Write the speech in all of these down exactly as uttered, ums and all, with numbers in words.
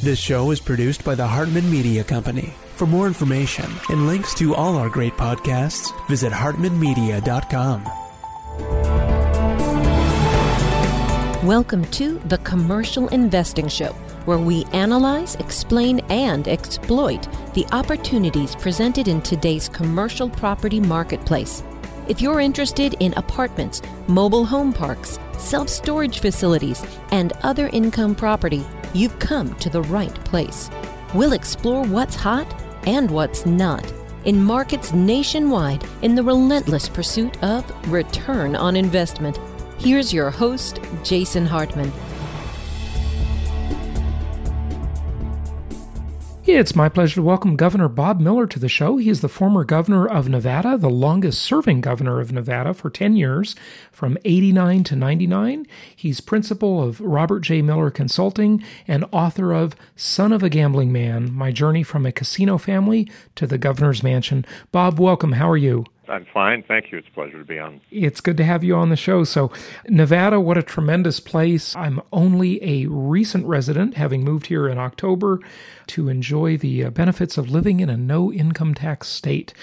This show is produced by the Hartman Media Company. For more information and links to all our great podcasts, visit hartman media dot com. Welcome to The Commercial Investing Show, where we analyze, explain, and exploit the opportunities presented in today's commercial property marketplace. If you're interested in apartments, mobile home parks, self-storage facilities, and other income property, you've come to the right place. We'll explore what's hot and what's not in markets nationwide in the relentless pursuit of return on investment. Here's your host, Jason Hartman. It's my pleasure to welcome Governor Bob Miller to the show. He is the former governor of Nevada, the longest-serving governor of Nevada for ten years, from eighty-nine to ninety-nine. He's principal of Robert J. Miller Consulting and author of Son of a Gambling Man, My Journey from a Casino Family to the Governor's Mansion. Bob, welcome. How are you? I'm fine. Thank you. It's a pleasure to be on. It's good to have you on the show. So, Nevada, what a tremendous place. I'm only a recent resident, having moved here in October to enjoy the benefits of living in a no-income tax state.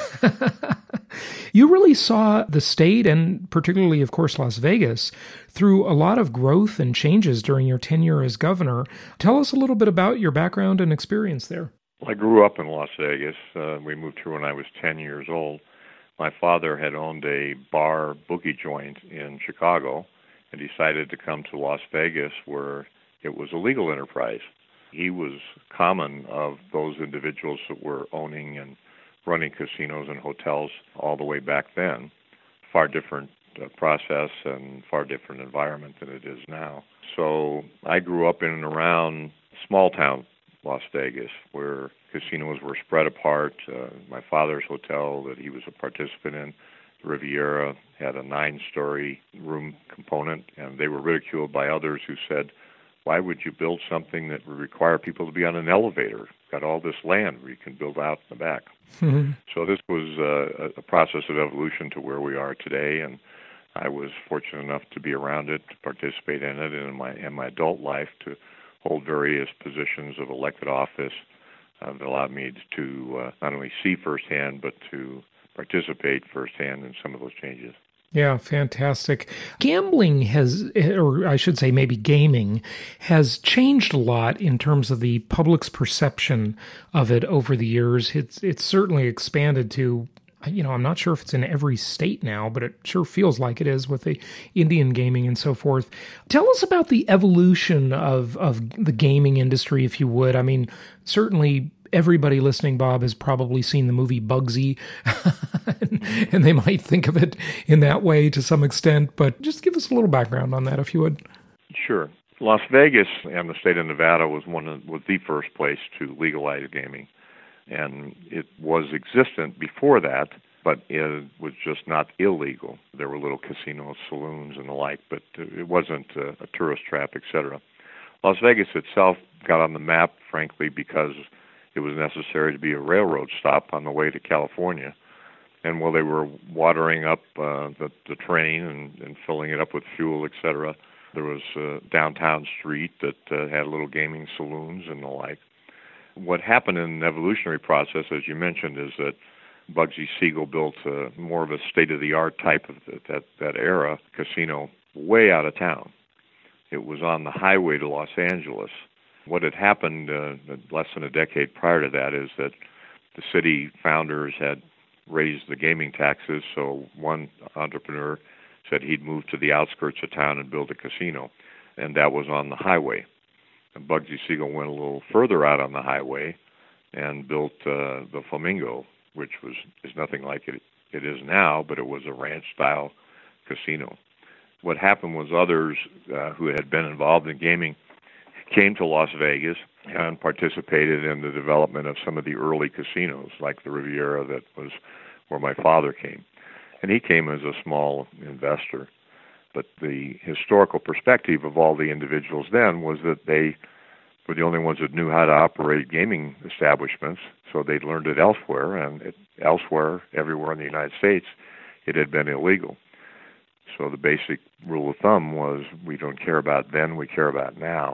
You really saw the state, and particularly, of course, Las Vegas, through a lot of growth and changes during your tenure as governor. Tell us a little bit about your background and experience there. Well, I grew up in Las Vegas. Uh, we moved here when I was ten years old. My father had owned a bar boogie joint in Chicago and decided to come to Las Vegas where it was a legal enterprise. He was common of those individuals that were owning and running casinos and hotels all the way back then. Far different uh, process and far different environment than it is now. So I grew up in and around small town Las Vegas, where casinos were spread apart. Uh, my father's hotel that he was a participant in, the Riviera, had a nine-story room component, and they were ridiculed by others who said, why would you build something that would require people to be on an elevator? Got all this land where you can build out in the back. Mm-hmm. So this was uh, a process of evolution to where we are today, and I was fortunate enough to be around it, to participate in it, and in my, in my adult life to hold various positions of elected office uh, that allowed me to uh, not only see firsthand, but to participate firsthand in some of those changes. Yeah, fantastic. Gambling has, or I should say maybe gaming, has changed a lot in terms of the public's perception of it over the years. It's, it's certainly expanded to, you know, I'm not sure if it's in every state now, but it sure feels like it is with the Indian gaming and so forth. Tell us about the evolution of, of the gaming industry, if you would. I mean, certainly everybody listening, Bob, has probably seen the movie Bugsy, and they might think of it in that way to some extent, but just give us a little background on that, if you would. Sure. Las Vegas and the state of Nevada was one of, was the first place to legalize gaming. And it was existent before that, but it was just not illegal. There were little casinos, saloons, and the like, but it wasn't a, a tourist trap, et cetera. Las Vegas itself got on the map, frankly, because it was necessary to be a railroad stop on the way to California. And while they were watering up uh, the, the train and, and filling it up with fuel, et cetera, there was a downtown street that uh, had little gaming saloons and the like. What happened in the evolutionary process, as you mentioned, is that Bugsy Siegel built uh, more of a state-of-the-art type of the, that, that era casino way out of town. It was on the highway to Los Angeles. What had happened uh, less than a decade prior to that is that the city founders had raised the gaming taxes, so one entrepreneur said he'd move to the outskirts of town and build a casino, and that was on the highway. And Bugsy Siegel went a little further out on the highway and built uh, the Flamingo, which was is nothing like it, it is now, but it was a ranch-style casino. What happened was others uh, who had been involved in gaming came to Las Vegas and participated in the development of some of the early casinos, like the Riviera that was where my father came. And he came as a small investor. But the historical perspective of all the individuals then was that they were the only ones that knew how to operate gaming establishments, so they'd learned it elsewhere, and it, elsewhere, everywhere in the United States, it had been illegal. So the basic rule of thumb was we don't care about then, we care about now.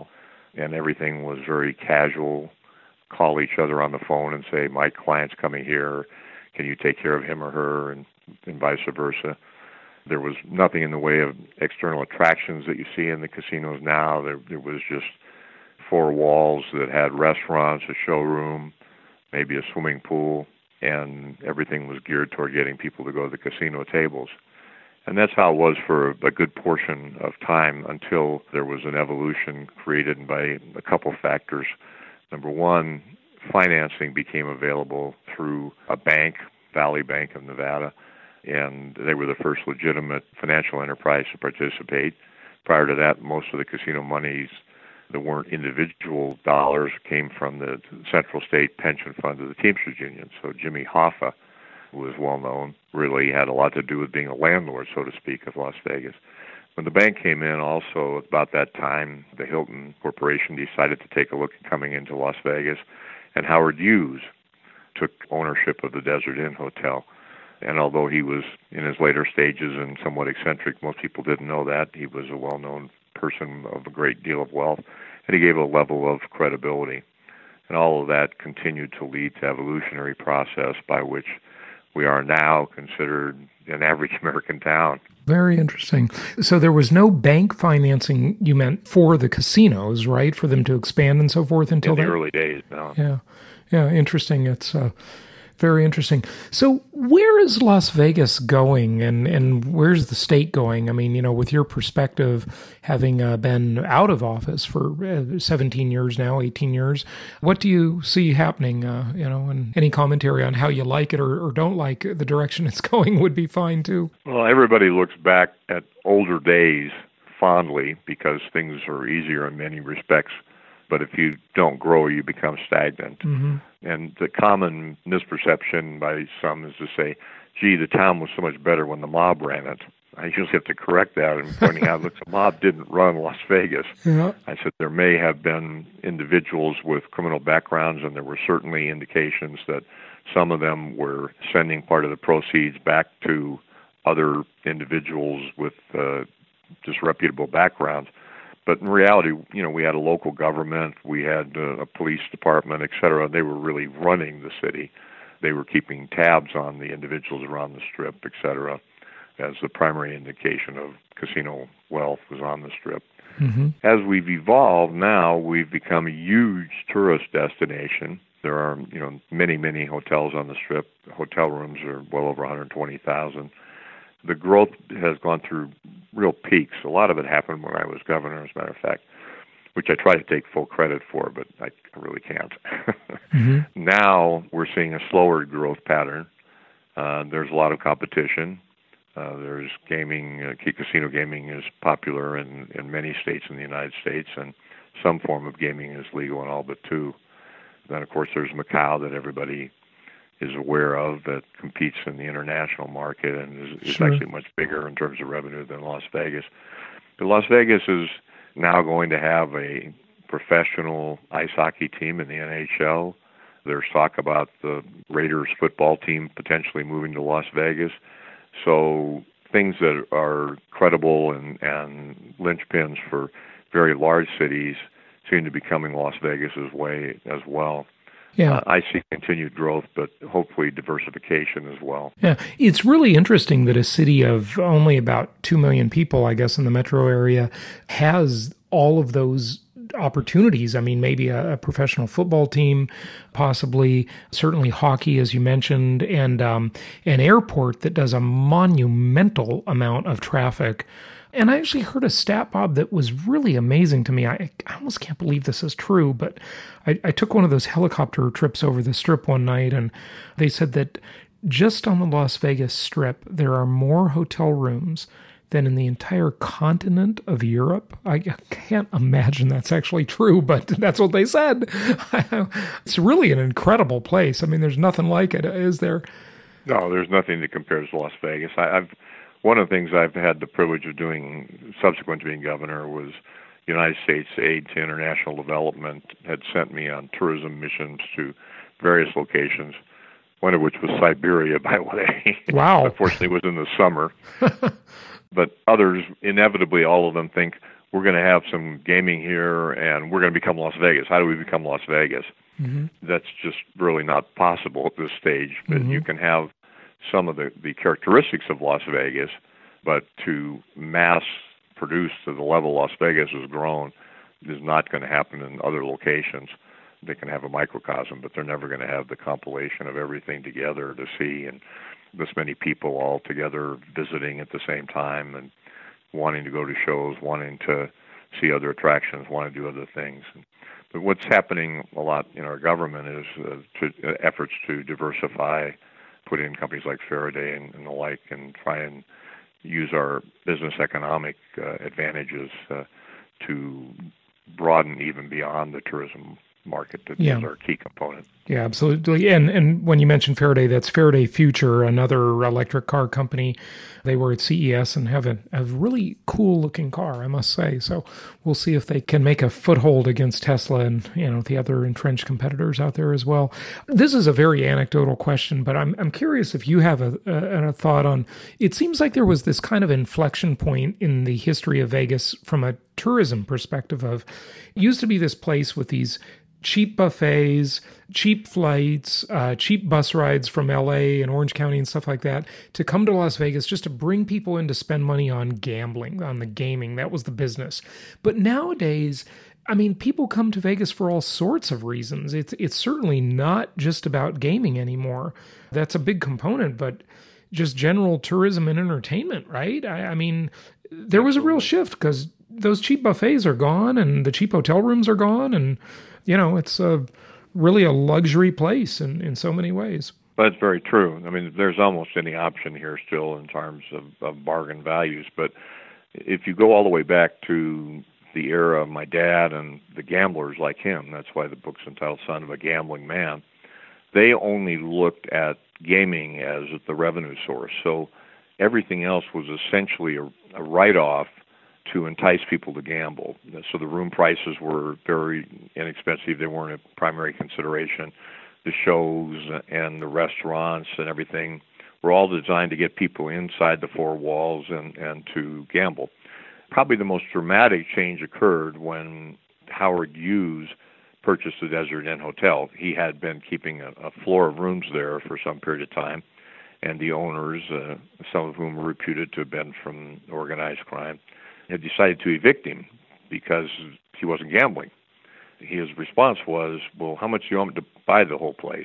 and everything was very casual. Call each other on the phone and say, my client's coming here, can you take care of him or her, and, and vice versa. There was nothing in the way of external attractions that you see in the casinos now. There, there was just four walls that had restaurants, a showroom, maybe a swimming pool, and everything was geared toward getting people to go to the casino tables. And that's how it was for a good portion of time until there was an evolution created by a couple factors. Number one, financing became available through a bank, Valley Bank of Nevada, and they were the first legitimate financial enterprise to participate. Prior to that, most of the casino monies that weren't individual dollars came from the Central State Pension Fund of the Teamsters Union. So Jimmy Hoffa, who was well known, really had a lot to do with being a landlord, so to speak, of Las Vegas. When the bank came in also, about that time, the Hilton Corporation decided to take a look at coming into Las Vegas, and Howard Hughes took ownership of the Desert Inn Hotel. And although he was in his later stages and somewhat eccentric, most people didn't know that. He was a well-known person of a great deal of wealth, and he gave a level of credibility. And all of that continued to lead to evolutionary process by which we are now considered an average American town. Very interesting. So there was no bank financing, you meant, for the casinos, right? For them to expand and so forth until in the that? early days, no. Yeah, yeah, interesting. It's uh, very interesting. So where is Las Vegas going, and, and where's the state going? I mean, you know, with your perspective, having uh, been out of office for uh, seventeen years now, eighteen years, what do you see happening, uh, you know, and any commentary on how you like it or, or don't like the direction it's going would be fine too. Well, everybody looks back at older days fondly because things are easier in many respects. But if you don't grow, you become stagnant. Mm-hmm. And the common misperception by some is to say, gee, the town was so much better when the mob ran it. I usually have to correct that and pointing out, look, the mob didn't run Las Vegas. Yeah. I said there may have been individuals with criminal backgrounds, and there were certainly indications that some of them were sending part of the proceeds back to other individuals with uh, disreputable backgrounds. But in reality, you know, we had a local government, we had uh, a police department, et cetera. They were really running the city. They were keeping tabs on the individuals around the Strip, et cetera, as the primary indication of casino wealth was on the Strip. Mm-hmm. As we've evolved now, we've become a huge tourist destination. There are, you know, many, many hotels on the Strip. Hotel rooms are well over one hundred twenty thousand. The growth has gone through real peaks. A lot of it happened when I was governor, as a matter of fact, which I try to take full credit for, but I really can't. Mm-hmm. Now we're seeing a slower growth pattern. Uh, there's a lot of competition. Uh, there's gaming, uh, casino gaming is popular in, in many states in the United States, and some form of gaming is legal in all but two. Then, of course, there's Macau that everybody is aware of, that competes in the international market and is, is sure. actually much bigger in terms of revenue than Las Vegas. But Las Vegas is now going to have a professional ice hockey team in the N H L. There's talk about the Raiders football team potentially moving to Las Vegas. So things that are credible and, and linchpins for very large cities seem to be coming Las Vegas's way as well. Yeah. Uh, I see continued growth, but hopefully diversification as well. Yeah, it's really interesting that a city of only about two million people, I guess, in the metro area has all of those opportunities. I mean, maybe a, a professional football team, possibly, certainly hockey, as you mentioned, and um, an airport that does a monumental amount of traffic. And I actually heard a stat, Bob, that was really amazing to me. I, I almost can't believe this is true, but I, I took one of those helicopter trips over the Strip one night, and they said that just on the Las Vegas Strip, there are more hotel rooms than in the entire continent of Europe. I can't imagine that's actually true, but that's what they said. It's really an incredible place. I mean, there's nothing like it, is there? No, there's nothing that compares to Las Vegas. I, I've One of the things I've had the privilege of doing subsequent to being governor was United States Aid to International Development had sent me on tourism missions to various locations, one of which was Siberia, by the way. Wow. Unfortunately, it was in the summer. But others, inevitably, all of them think, we're going to have some gaming here and we're going to become Las Vegas. How do we become Las Vegas? Mm-hmm. That's just really not possible at this stage. But mm-hmm. you can have some of the, the characteristics of Las Vegas, but to mass produce to the level Las Vegas has grown is not going to happen in other locations. They can have a microcosm, but they're never going to have the compilation of everything together to see, and this many people all together visiting at the same time and wanting to go to shows, wanting to see other attractions, wanting to do other things. But what's happening a lot in our government is uh, to, uh, efforts to diversify, put in companies like Faraday and, and the like, and try and use our business economic uh, advantages uh, to broaden even beyond the tourism market. That yeah. is our key component. Yeah, absolutely. And and when you mentioned Faraday, that's Faraday Future, another electric car company. They were at C E S and have a, a really cool looking car, I must say. So we'll see if they can make a foothold against Tesla and, you know, the other entrenched competitors out there as well. This is a very anecdotal question, but I'm I'm curious if you have a, a, a thought on, it seems like there was this kind of inflection point in the history of Vegas from a tourism perspective of, it used to be this place with these cheap buffets, cheap flights, uh, cheap bus rides from L A and Orange County and stuff like that, to come to Las Vegas just to bring people in to spend money on gambling, on the gaming. That was the business. But nowadays, I mean, people come to Vegas for all sorts of reasons. It's it's certainly not just about gaming anymore. That's a big component, but just general tourism and entertainment, right? I, I mean, there was a real shift because those cheap buffets are gone and the cheap hotel rooms are gone, and you know, it's a, really a luxury place in, in so many ways. That's very true. I mean, there's almost any option here still in terms of, of bargain values. But if you go all the way back to the era of my dad and the gamblers like him, that's why the book's entitled Son of a Gambling Man, they only looked at gaming as the revenue source. So everything else was essentially a, a write-off to entice people to gamble. So the room prices were very inexpensive. They weren't a primary consideration. The shows and the restaurants and everything were all designed to get people inside the four walls and, and to gamble. Probably the most dramatic change occurred when Howard Hughes purchased the Desert Inn Hotel. He had been keeping a, a floor of rooms there for some period of time, and the owners, uh, some of whom were reputed to have been from organized crime, had decided to evict him because he wasn't gambling. His response was, well, how much do you want me to buy the whole place?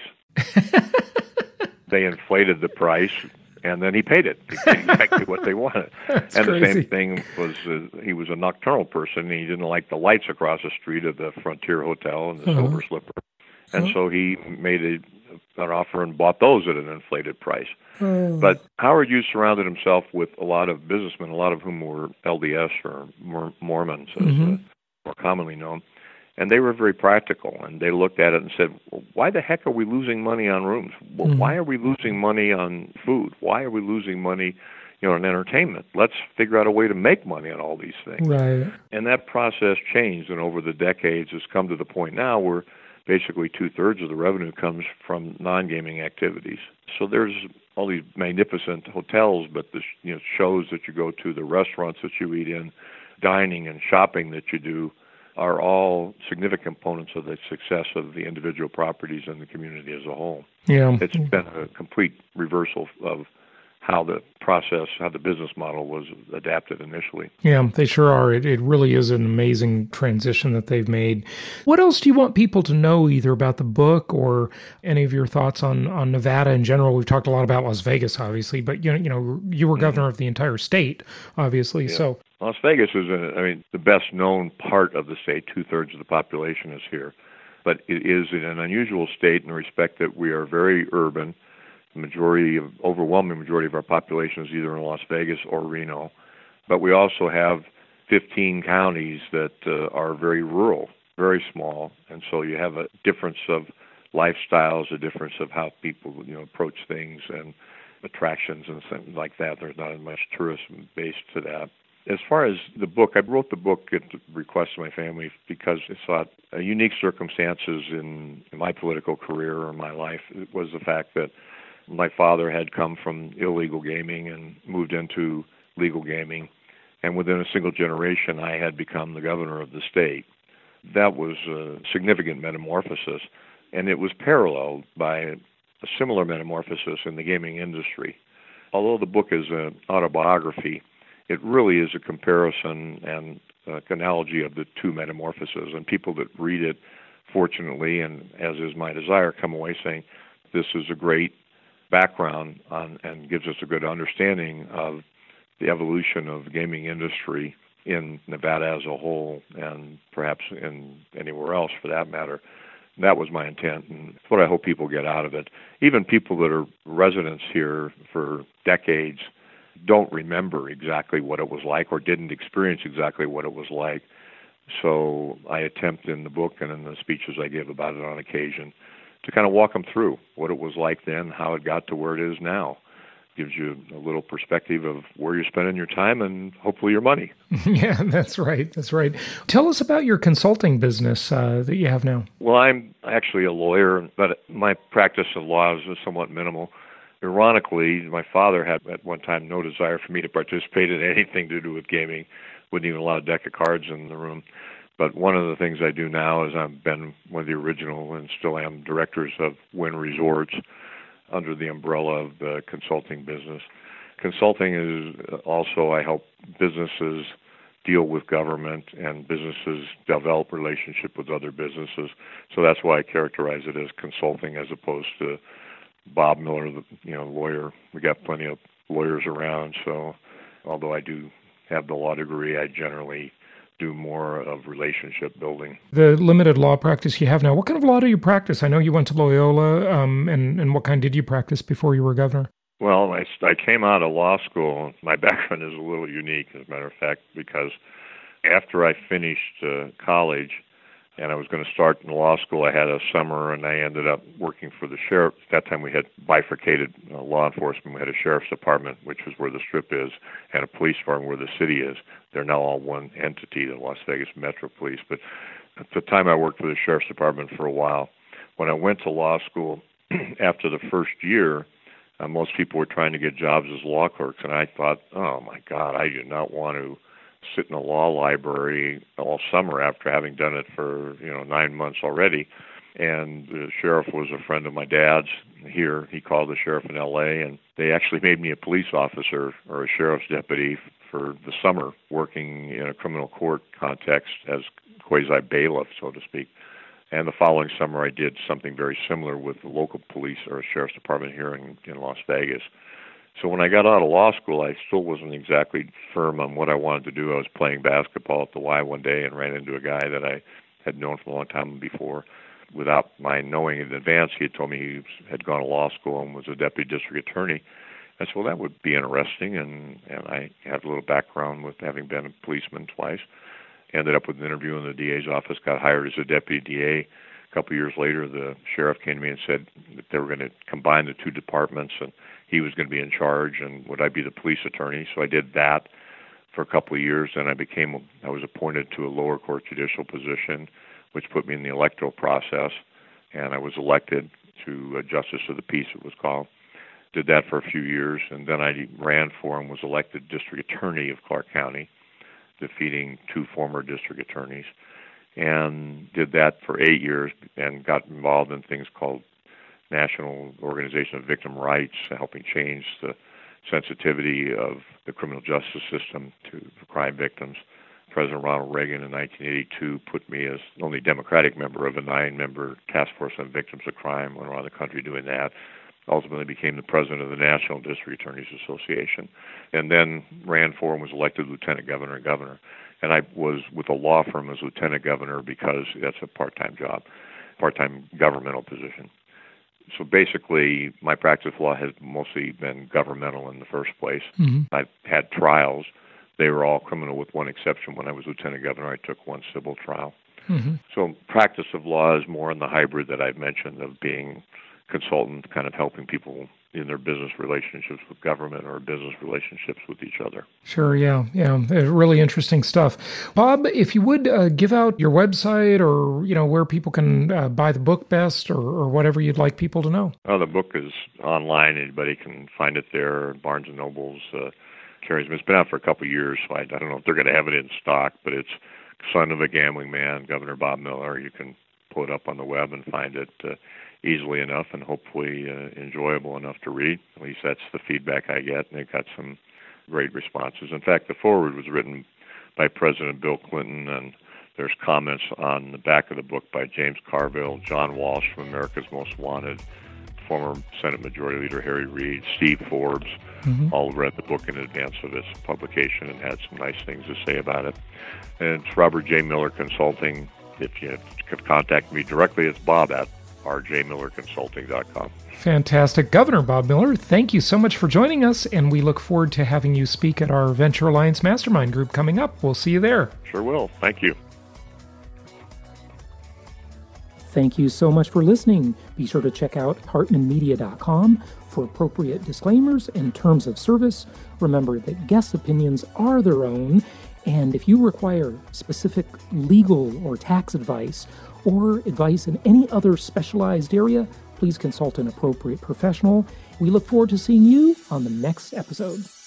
They inflated the price, and then he paid it. He paid exactly what they wanted. That's and crazy. The same thing was, uh, he was a nocturnal person, and he didn't like the lights across the street of the Frontier Hotel and the uh-huh. Silver Slipper. And uh-huh. so he made a an offer and bought those at an inflated price. Oh. But Howard Hughes surrounded himself with a lot of businessmen, a lot of whom were L D S or Mormons, as mm-hmm. uh, more commonly known, and they were very practical, and they looked at it and said, well, why the heck are we losing money on rooms? Well, mm-hmm. Why are we losing money on food? Why are we losing money, you know, on entertainment? Let's figure out a way to make money on all these things. Right. And that process changed, and over the decades has come to the point now where basically two-thirds of the revenue comes from non-gaming activities. So there's all these magnificent hotels, but the you know shows that you go to, the restaurants that you eat in, dining and shopping that you do are all significant components of the success of the individual properties and the community as a whole. Yeah. It's been a complete reversal of how the process, how the business model was adapted initially. Yeah, they sure are. It, it really is an amazing transition that they've made. What else do you want people to know either about the book or any of your thoughts on, on Nevada in general? We've talked a lot about Las Vegas, obviously, but you know, you know, you were governor mm-hmm. of the entire state, obviously. Yeah. So Las Vegas is, a, I mean, the best known part of the state. Two-thirds of the population is here. But it is in an unusual state in the respect that we are very urban. The majority of, overwhelming majority of our population is either in Las Vegas or Reno. But we also have fifteen counties that uh, are very rural, very small. And so you have a difference of lifestyles, a difference of how people, you know, approach things and attractions and things like that. There's not as much tourism based to that. As far as the book, I wrote the book at the request of my family because I thought uh, unique circumstances in, in my political career or my life was the fact that my father had come from illegal gaming and moved into legal gaming and within a single generation, I had become the governor of the state. That was a significant metamorphosis, and it was paralleled by a similar metamorphosis in the gaming industry. Although the book is an autobiography, it really is a comparison and uh, analogy of the two metamorphoses, and people that read it, fortunately, and as is my desire, come away saying, this is a great background on, and gives us a good understanding of the evolution of the gaming industry in Nevada as a whole, and perhaps in anywhere else for that matter. That was my intent, and it's what I hope people get out of it. Even people that are residents here for decades don't remember exactly what it was like or didn't experience exactly what it was like. So I attempt in the book and in the speeches I give about it on occasion to kind of walk them through what it was like then, how it got to where it is now. Gives you a little perspective of where you're spending your time and hopefully your money. Yeah, that's right. That's right. Tell us about your consulting business uh, that you have now. Well, I'm actually a lawyer, but my practice of law is somewhat minimal. Ironically, my father had at one time no desire for me to participate in anything to do with gaming, wouldn't even allow a deck of cards in the room. But one of the things I do now is I've been one of the original and still am directors of Wynn Resorts, under the umbrella of the consulting business. Consulting is also, I help businesses deal with government and businesses develop relationship with other businesses. So that's why I characterize it as consulting as opposed to Bob Miller, the you know lawyer. We got plenty of lawyers around, so although I do have the law degree, I generally do more of relationship building. The limited law practice you have now, what kind of law do you practice? I know you went to Loyola, um, and, and what kind did you practice before you were governor? Well, I, I came out of law school. My background is a little unique, as a matter of fact, because after I finished uh, college and I was going to start in law school, I had a summer and I ended up working for the sheriff. At that time we had bifurcated uh, law enforcement. We had a sheriff's department, which was where the Strip is, and a police department where the city is. They're now all one entity, the Las Vegas Metro Police. But at the time I worked for the sheriff's department for a while. When I went to law school, after the first year, uh, most people were trying to get jobs as law clerks, and I thought, oh my God, I do not want to sit in a law library all summer after having done it for, you know, nine months already. And the sheriff was a friend of my dad's here. He called the sheriff in L A, and they actually made me a police officer or a sheriff's deputy for the summer, working in a criminal court context as quasi-bailiff, so to speak. And the following summer, I did something very similar with the local police or sheriff's department here in, in Las Vegas. So when I got out of law school, I still wasn't exactly firm on what I wanted to do. I was playing basketball at the Y one day and ran into a guy that I had known for a long time before. Without my knowing in advance, he had told me he had gone to law school and was a deputy district attorney. I said, well, that would be interesting, and, and I have a little background with having been a policeman twice. Ended up with an interview in the D A's office, got hired as a deputy D A. A couple of years later, the sheriff came to me and said that they were going to combine the two departments, and he was going to be in charge, and would I be the police attorney? So I did that for a couple of years, and I became, I was appointed to a lower court judicial position, which put me in the electoral process, and I was elected to uh, Justice of the Peace, it was called. Did that for a few years, and then I ran for and was elected district attorney of Clark County, defeating two former district attorneys, and did that for eight years and got involved in things called National Organization of Victim Rights, helping change the sensitivity of the criminal justice system to crime victims. President Ronald Reagan in nineteen eighty-two put me as the only Democratic member of a nine-member task force on victims of crime. Went around the country doing that. Ultimately became the president of the National District Attorneys Association, and then ran for and was elected lieutenant governor and governor. And I was with a law firm as lieutenant governor because that's a part-time job, part-time governmental position. So basically, my practice of law has mostly been governmental in the first place. Mm-hmm. I've had trials. They were all criminal with one exception. When I was lieutenant governor, I took one civil trial. Mm-hmm. So practice of law is more in the hybrid that I've mentioned of being consultant, kind of helping people in their business relationships with government or business relationships with each other. Sure, yeah, yeah, really interesting stuff. Bob, if you would uh, give out your website or, you know, where people can uh, buy the book best or, or whatever you'd like people to know. Oh, the book is online. Anybody can find it there. Barnes and Noble's, uh, carries them. It's been out for a couple of years, so I, I don't know if they're going to have it in stock, but it's Son of a Gambling Man, Governor Bob Miller. You can pull it up on the web and find it uh, easily enough and hopefully uh, enjoyable enough to read. At least that's the feedback I get, and they've got some great responses. In fact, the foreword was written by President Bill Clinton, and there's comments on the back of the book by James Carville, John Walsh from America's Most Wanted, former Senate Majority Leader Harry Reid, Steve Forbes, mm-hmm. all read the book in advance of its publication and had some nice things to say about it. And it's Robert J. Miller Consulting. If you could contact me directly, it's Bob at r j miller consulting dot com. Fantastic. Governor Bob Miller, thank you so much for joining us, and we look forward to having you speak at our Venture Alliance Mastermind group coming up. We'll see you there. Sure will. Thank you. Thank you so much for listening. Be sure to check out hartman media dot com for appropriate disclaimers and terms of service. Remember that guest opinions are their own, and if you require specific legal or tax advice or advice in any other specialized area, please consult an appropriate professional. We look forward to seeing you on the next episode.